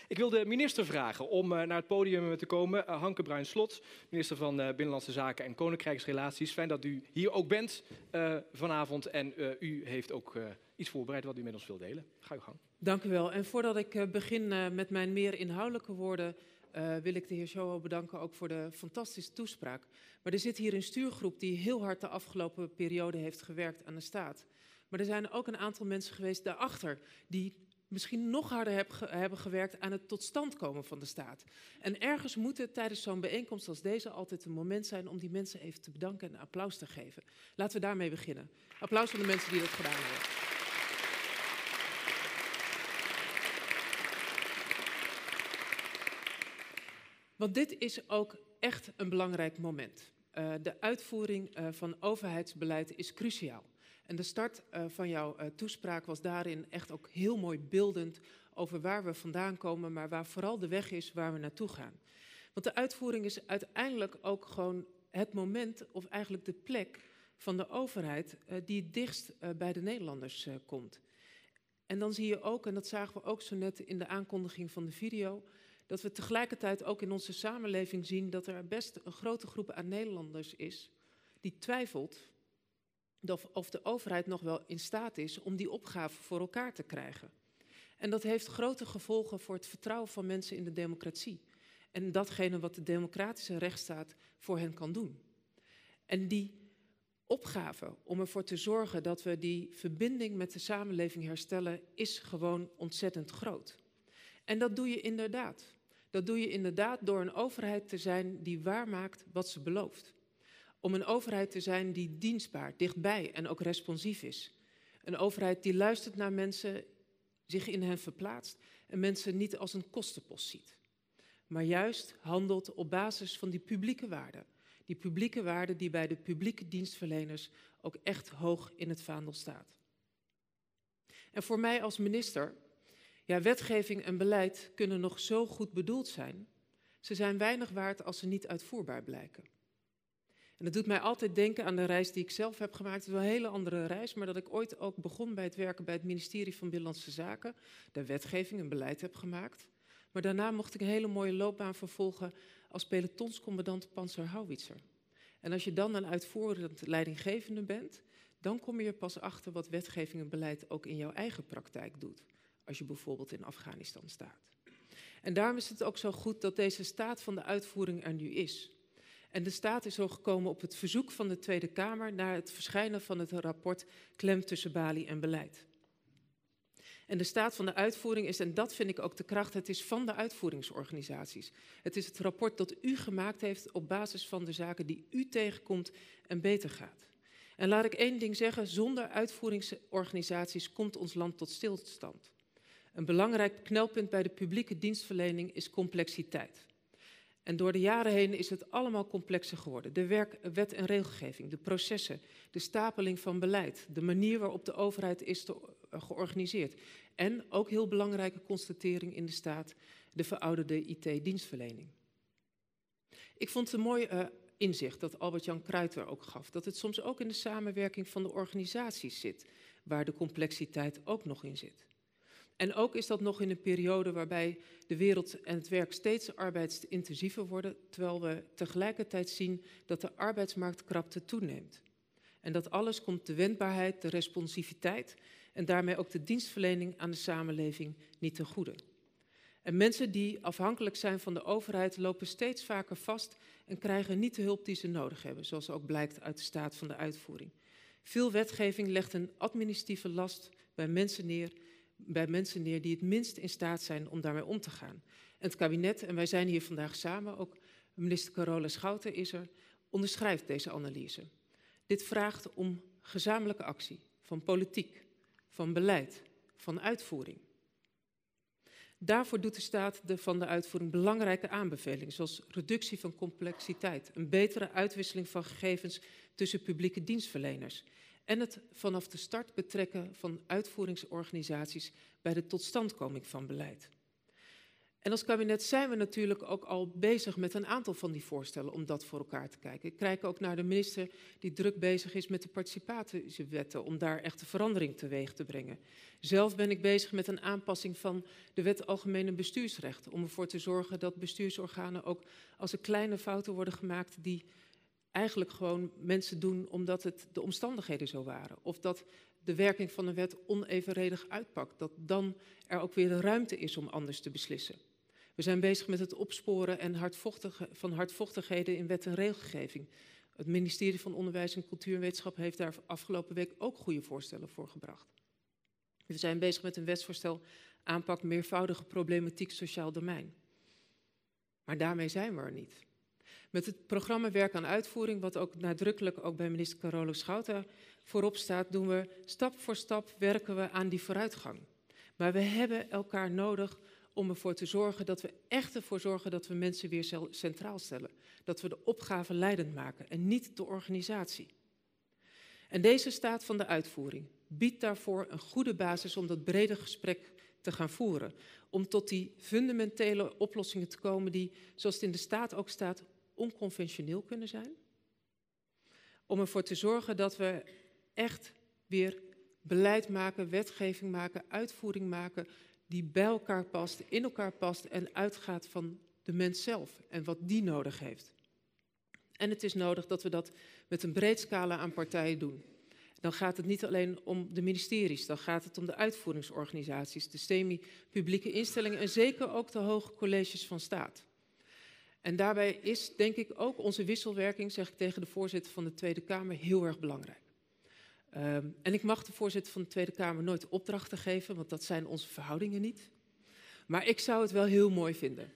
Ik wil de minister vragen om naar het podium te komen. Hanke Bruins-Slot, minister van Binnenlandse Zaken en Koninkrijksrelaties. Fijn dat u hier ook bent vanavond. En u heeft ook iets voorbereid wat u met ons wilt delen. Ga uw gang. Dank u wel. En voordat ik begin met mijn meer inhoudelijke woorden, wil ik de heer Joho bedanken ook voor de fantastische toespraak. Maar er zit hier een stuurgroep die heel hard de afgelopen periode heeft gewerkt aan de staat. Maar er zijn ook een aantal mensen geweest daarachter die misschien nog harder hebben gewerkt aan het tot stand komen van de staat. En ergens moet het tijdens zo'n bijeenkomst als deze altijd een moment zijn om die mensen even te bedanken en een applaus te geven. Laten we daarmee beginnen. Applaus voor de mensen die dat gedaan hebben. Want dit is ook echt een belangrijk moment. De uitvoering van overheidsbeleid is cruciaal. En de start van jouw toespraak was daarin echt ook heel mooi beeldend over waar we vandaan komen, maar waar vooral de weg is waar we naartoe gaan. Want de uitvoering is uiteindelijk ook gewoon het moment, of eigenlijk de plek van de overheid die het dichtst bij de Nederlanders komt. En dan zie je ook, en dat zagen we ook zo net in de aankondiging van de video, dat we tegelijkertijd ook in onze samenleving zien dat er best een grote groep aan Nederlanders is die twijfelt of de overheid nog wel in staat is om die opgave voor elkaar te krijgen. En dat heeft grote gevolgen voor het vertrouwen van mensen in de democratie. En datgene wat de democratische rechtsstaat voor hen kan doen. En die opgave om ervoor te zorgen dat we die verbinding met de samenleving herstellen, is gewoon ontzettend groot. En dat doe je inderdaad. Dat doe je inderdaad door een overheid te zijn die waarmaakt wat ze belooft. Om een overheid te zijn die dienstbaar, dichtbij en ook responsief is. Een overheid die luistert naar mensen, zich in hen verplaatst en mensen niet als een kostenpost ziet. Maar juist handelt op basis van die publieke waarden. Die publieke waarden die bij de publieke dienstverleners ook echt hoog in het vaandel staat. En voor mij als minister, ja, wetgeving en beleid kunnen nog zo goed bedoeld zijn. Ze zijn weinig waard als ze niet uitvoerbaar blijken. En dat doet mij altijd denken aan de reis die ik zelf heb gemaakt. Het is wel een hele andere reis, maar dat ik ooit ook begon bij het werken bij het ministerie van Binnenlandse Zaken. Daar wetgeving en beleid heb gemaakt. Maar daarna mocht ik een hele mooie loopbaan vervolgen als pelotonscommandant Panzerhaubitzer. En als je dan een uitvoerend leidinggevende bent, dan kom je er pas achter wat wetgeving en beleid ook in jouw eigen praktijk doet. Als je bijvoorbeeld in Afghanistan staat. En daarom is het ook zo goed dat deze staat van de uitvoering er nu is. En de staat is zo gekomen op het verzoek van de Tweede Kamer naar het verschijnen van het rapport Klem tussen balie en beleid. En de staat van de uitvoering is, en dat vind ik ook de kracht, het is van de uitvoeringsorganisaties. Het is het rapport dat u gemaakt heeft op basis van de zaken die u tegenkomt en beter gaat. En laat ik één ding zeggen, zonder uitvoeringsorganisaties komt ons land tot stilstand. Een belangrijk knelpunt bij de publieke dienstverlening is complexiteit. En door de jaren heen is het allemaal complexer geworden. De wet en regelgeving, de processen, de stapeling van beleid, de manier waarop de overheid is georganiseerd. En ook heel belangrijke constatering in de staat, de verouderde IT-dienstverlening. Ik vond het een mooi inzicht dat Albert-Jan Kruijter ook gaf, dat het soms ook in de samenwerking van de organisaties zit, waar de complexiteit ook nog in zit. En ook is dat nog in een periode waarbij de wereld en het werk steeds arbeidsintensiever worden, terwijl we tegelijkertijd zien dat de arbeidsmarktkrapte toeneemt. En dat alles komt de wendbaarheid, de responsiviteit en daarmee ook de dienstverlening aan de samenleving niet ten goede. En mensen die afhankelijk zijn van de overheid lopen steeds vaker vast en krijgen niet de hulp die ze nodig hebben, zoals ook blijkt uit de staat van de uitvoering. Veel wetgeving legt een administratieve last bij mensen neer die het minst in staat zijn om daarmee om te gaan. En het kabinet, en wij zijn hier vandaag samen, ook minister Carola Schouten is er, onderschrijft deze analyse. Dit vraagt om gezamenlijke actie van politiek, van beleid, van uitvoering. Daarvoor doet de staat van de uitvoering belangrijke aanbevelingen, zoals reductie van complexiteit, een betere uitwisseling van gegevens tussen publieke dienstverleners en het vanaf de start betrekken van uitvoeringsorganisaties bij de totstandkoming van beleid. En als kabinet zijn we natuurlijk ook al bezig met een aantal van die voorstellen om dat voor elkaar te kijken. Ik kijk ook naar de minister die druk bezig is met de participatiewetten om daar echt een verandering teweeg te brengen. Zelf ben ik bezig met een aanpassing van de wet Algemene Bestuursrecht om ervoor te zorgen dat bestuursorganen ook als er kleine fouten worden gemaakt die eigenlijk gewoon mensen doen omdat het de omstandigheden zo waren. Of dat de werking van een wet onevenredig uitpakt. Dat dan er ook weer de ruimte is om anders te beslissen. We zijn bezig met het opsporen van hardvochtigheden in wet en regelgeving. Het ministerie van Onderwijs en Cultuur en Wetenschap heeft daar afgelopen week ook goede voorstellen voor gebracht. We zijn bezig met een wetsvoorstel aanpak meervoudige problematiek sociaal domein. Maar daarmee zijn we er niet. Met het programma Werk aan Uitvoering, wat ook nadrukkelijk ook bij minister Carolus Schouten voorop staat, doen we stap voor stap werken we aan die vooruitgang. Maar we hebben elkaar nodig om ervoor te zorgen dat we mensen weer centraal stellen. Dat we de opgave leidend maken en niet de organisatie. En deze staat van de uitvoering biedt daarvoor een goede basis om dat brede gesprek te gaan voeren. Om tot die fundamentele oplossingen te komen die, zoals het in de staat ook staat, onconventioneel kunnen zijn. Om ervoor te zorgen dat we echt weer beleid maken, wetgeving maken, uitvoering maken die bij elkaar past, in elkaar past en uitgaat van de mens zelf en wat die nodig heeft. En het is nodig dat we dat met een breed scala aan partijen doen. Dan gaat het niet alleen om de ministeries, dan gaat het om de uitvoeringsorganisaties, de semi-publieke instellingen en zeker ook de hoge colleges van staat. En daarbij is, denk ik, ook onze wisselwerking, zeg ik tegen de voorzitter van de Tweede Kamer, heel erg belangrijk. En ik mag de voorzitter van de Tweede Kamer nooit opdrachten geven, want dat zijn onze verhoudingen niet. Maar ik zou het wel heel mooi vinden.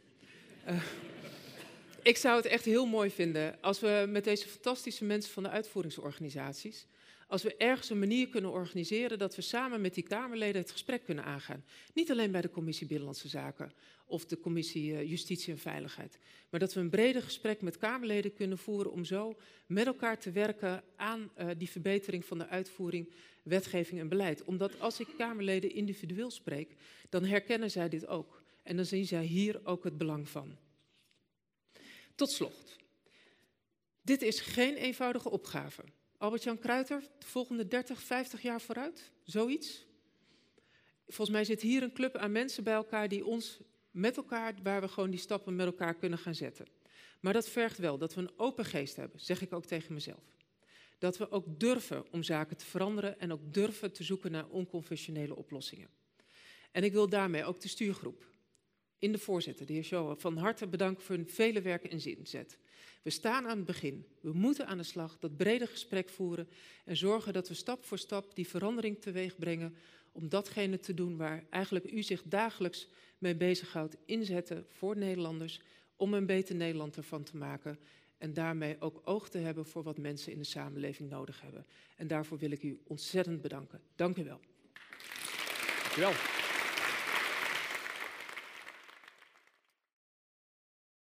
Ik zou het echt heel mooi vinden als we met deze fantastische mensen van de uitvoeringsorganisaties, als we ergens een manier kunnen organiseren dat we samen met die Kamerleden het gesprek kunnen aangaan. Niet alleen bij de Commissie Binnenlandse Zaken of de Commissie Justitie en Veiligheid. Maar dat we een breder gesprek met Kamerleden kunnen voeren om zo met elkaar te werken aan die verbetering van de uitvoering, wetgeving en beleid. Omdat als ik Kamerleden individueel spreek, dan herkennen zij dit ook. En dan zien zij hier ook het belang van. Tot slot. Dit is geen eenvoudige opgave. Albert-Jan Kruiter, de volgende 30, 50 jaar vooruit? Zoiets? Volgens mij zit hier een club aan mensen bij elkaar die ons met elkaar, waar we gewoon die stappen met elkaar kunnen gaan zetten. Maar dat vergt wel dat we een open geest hebben, zeg ik ook tegen mezelf. Dat we ook durven om zaken te veranderen en ook durven te zoeken naar onconventionele oplossingen. En ik wil daarmee ook de stuurgroep in de voorzitter, de heer Schouten, van harte bedanken voor hun vele werk en inzet. We staan aan het begin. We moeten aan de slag, dat brede gesprek voeren en zorgen dat we stap voor stap die verandering teweeg brengen om datgene te doen waar eigenlijk u zich dagelijks mee bezighoudt, inzetten voor Nederlanders, om een beter Nederland ervan te maken en daarmee ook oog te hebben voor wat mensen in de samenleving nodig hebben. En daarvoor wil ik u ontzettend bedanken. Dank u wel. Dank u wel.